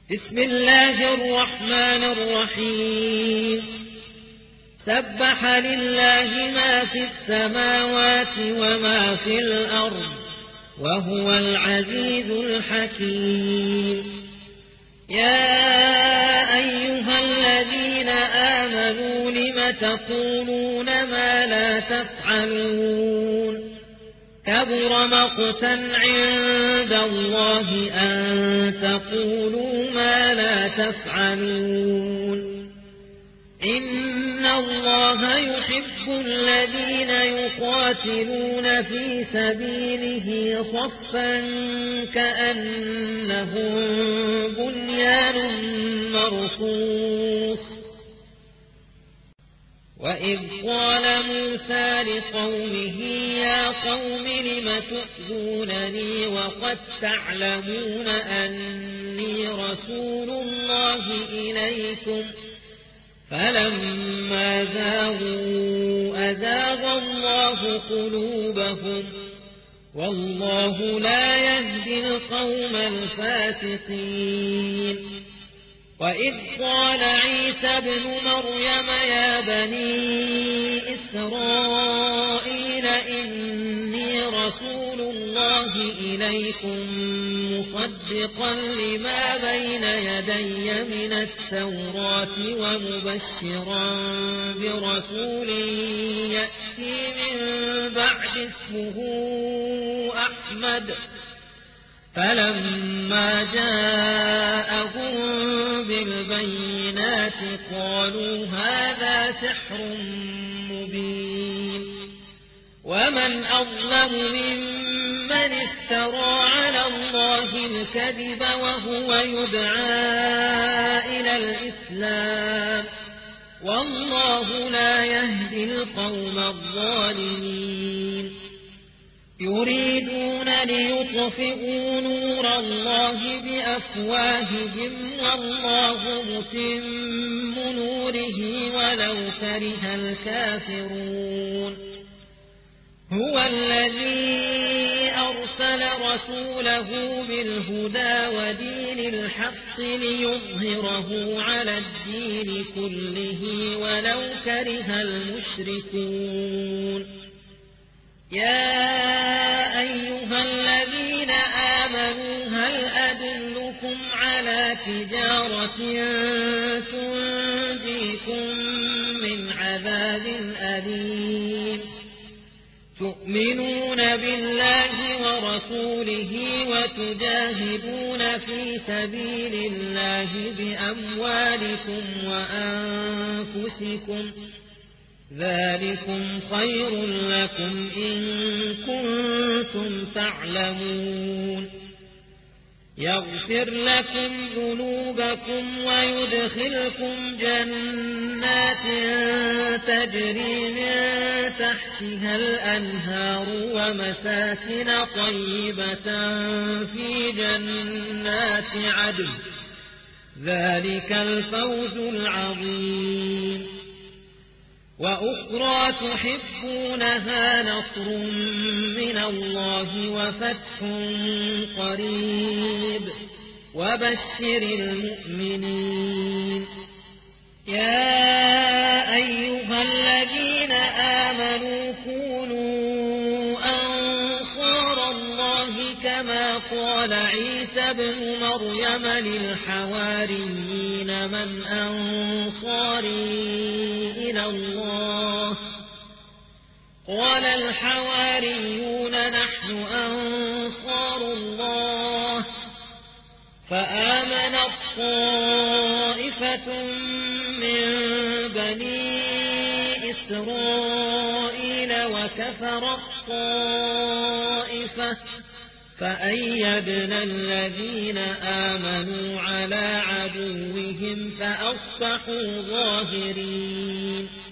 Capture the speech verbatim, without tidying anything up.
بسم الله الرحمن الرحيم سبح لله ما في السماوات وما في الأرض وهو العزيز الحكيم يا أيها الذين آمنوا لم تقولون ما لا تفعلون كبر مقتا عند الله أن تقولوا ما لا تفعلون إن الله يحب الذين يقاتلون في سبيله صفا كأنهم بنيان مرصوص وإذ قال موسى لقومه يا قوم لم تؤذونني وقد تعلمون أني رسول الله إليكم فلما زاغوا أزاغ الله قلوبهم والله لا يهدي القوم الفاسقين وإذ قال عيسى ابن مريم يا بني إسرائيل إني رسول الله إليكم مصدقا لما بين يدي من التوراة ومبشرا برسول يأتي من بعد اسمه أحمد فلما جاءهم بالبينات قالوا هذا سحر مبين ومن أظلم ممن افترى على الله الكذب وهو يدعى إلى الإسلام والله لا يهدي القوم الظالمين يريدون ليطفئوا نور الله بأفواههم والله متم نوره ولو كره الكافرون هو الذي أرسل رسوله بالهدى ودين الحق ليظهره على الدين كله ولو كره المشركون يا أيها الذين آمنوا هل أدلكم على تجارة تنجيكم من عذاب أليم تؤمنون بالله ورسوله وتجاهدون في سبيل الله بأموالكم وأنفسكم ذلكم خير لكم إن كنتم تعلمون يغفر لكم ذنوبكم ويدخلكم جنات تجري من تحتها الأنهار ومساكن طيبة في جنات عدن ذلك الفوز العظيم وأخرى تحبونها نصر من الله وفتح قريب وبشر المؤمنين يا أيها الذين آمنوا كونوا أنصار الله كما قال عيسى ابن مريم للحواريين من أنصاري إلى الله قال الحواريون نحن أنصار الله فآمن الطائفة من بني إسرائيل وكفر الطائفة فأيدنا الذين آمنوا على عدوهم فأصبحوا ظاهرين